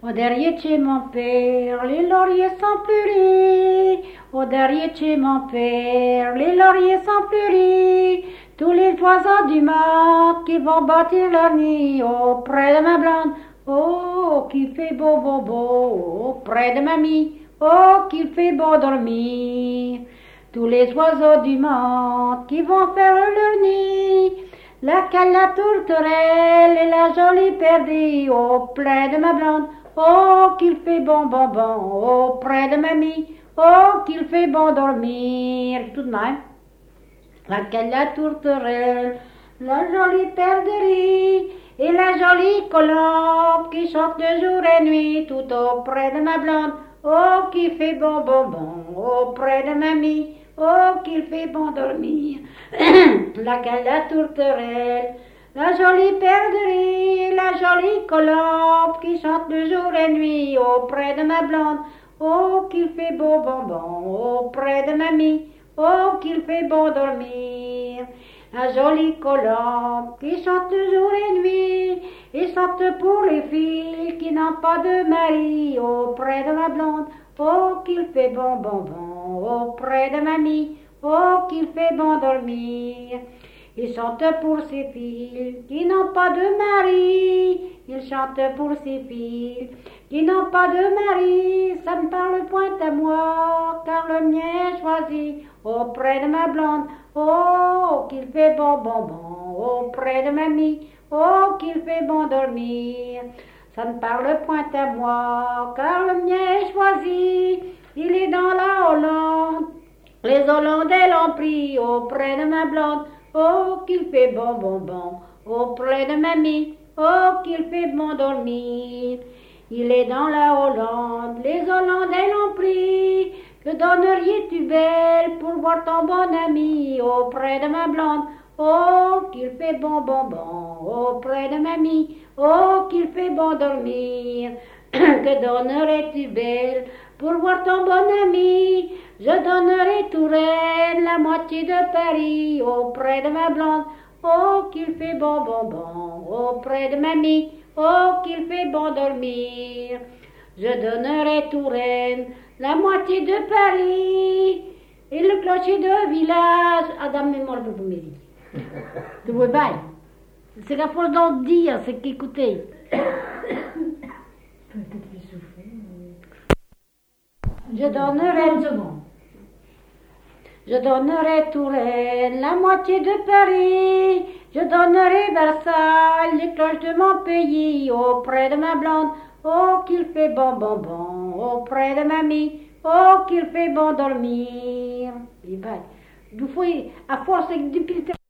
Au derrière de chez mon père, les lauriers sont fleuris. Au derrière de chez mon père, les lauriers sont fleuris. Tous les oiseaux du monde qui vont bâtir leur nid auprès de ma blonde. Oh, qu'il fait beau, beau, beau, auprès de mamie. Oh, qu'il fait beau dormir. Tous les oiseaux du monde qui vont faire leur nid. La tourterelle et la jolie perdrix auprès de ma blonde. Oh, qu'il fait bon, bon, bon, auprès de mamie. Oh, qu'il fait bon dormir. Tout de même. La tourterelle, la jolie perdrix et la jolie colombe qui chante de jour et nuit tout auprès de ma blonde. Oh, qu'il fait bon, bon, bon, auprès de mamie. Oh, qu'il fait bon dormir. La tourterelle, la jolie perdrix, la jolie colombe qui chante de jour et nuit auprès de ma blonde. Oh, qu'il fait beau bonbon auprès de mamie. Oh, qu'il fait bon dormir. La jolie colombe qui chante de jour et nuit et chante pour les filles qui n'ont pas de mari auprès de ma blonde. Oh, qu'il fait bon bonbon auprès de mamie. Oh, qu'il fait bon dormir. Il chante pour ces filles qui n'ont pas de mari. Il chante pour ces filles qui n'ont pas de mari. Ça ne parle point à moi, car le mien est choisi auprès de ma blonde. Oh, qu'il fait bon bonbon auprès de mamie. Oh, qu'il fait bon dormir. Ça ne parle point à moi, car le mien est choisi. Il est dans la Hollande. Les Hollandais l'ont pris auprès de ma blonde. Oh, qu'il fait bon, bon, bon, auprès de mamie. Oh, qu'il fait bon dormir. Il est dans la Hollande, les Hollandais l'ont pris. Que donnerais-tu belle pour voir ton bon ami auprès de ma blonde? Oh, qu'il fait bon, bon, bon, auprès de mamie. Oh, qu'il fait bon dormir. Que donnerais-tu belle pour voir ton bon ami? Je donnerai Touraine, la moitié de Paris, auprès de ma blonde. Oh, qu'il fait bon, bon, bon, auprès de mamie. Oh, qu'il fait bon dormir. Je donnerai Touraine, la moitié de Paris, et le clocher de village. Adam, mémoire de vous mérite. Tu vois bien. C'est la force d'en dire, c'est qu'écoutez. Je donnerai Touraine, la moitié de Paris. Je donnerai Versailles, les cloches de mon pays, auprès de ma blonde. Oh, qu'il fait bon, bon, bon, auprès de mamie. Oh, qu'il fait bon dormir. Et ben, à force depuis le